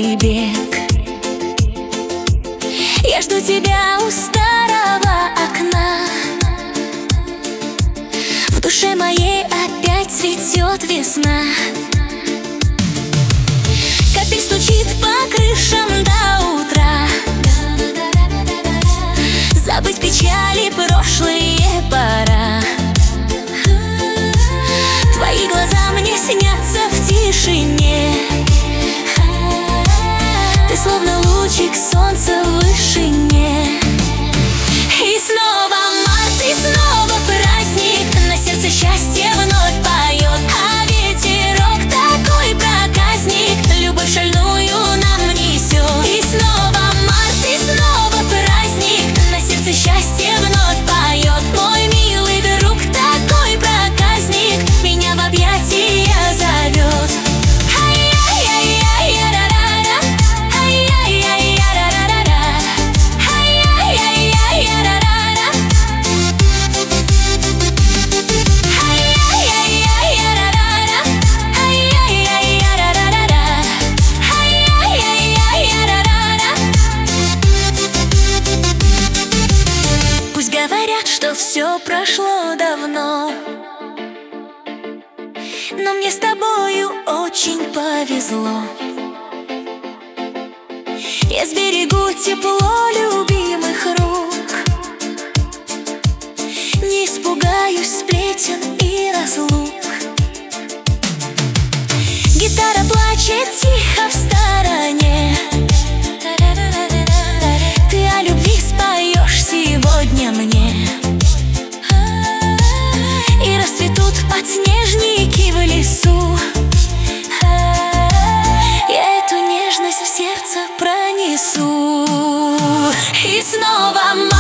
длинный бег. Я жду тебя у старого окна. В душе моей опять цветет весна. Капель стучит по крышам до утра. Забыть печали прошлые пора. Твои глаза мне снятся в тишине. Ты словно лучик солнца в вышине. И снова март, и снова праздник. На сердце счастье вновь поет. А ветерок такой проказник, любовь шальную нам несет. И снова март, и снова праздник. На сердце счастье вновь поет. Мой милый друг такой проказник, меня в объятия зовет. Говорят, что все прошло давно, но мне с тобою очень повезло. Я сберегу тепло любимых рук, не испугаюсь сплетен и разлук. Гитара плачет тихо в стороне. Ты о любви споешь сегодня мне. И расцветут подснежники в лесу. Я эту нежность в сердце пронесу. И снова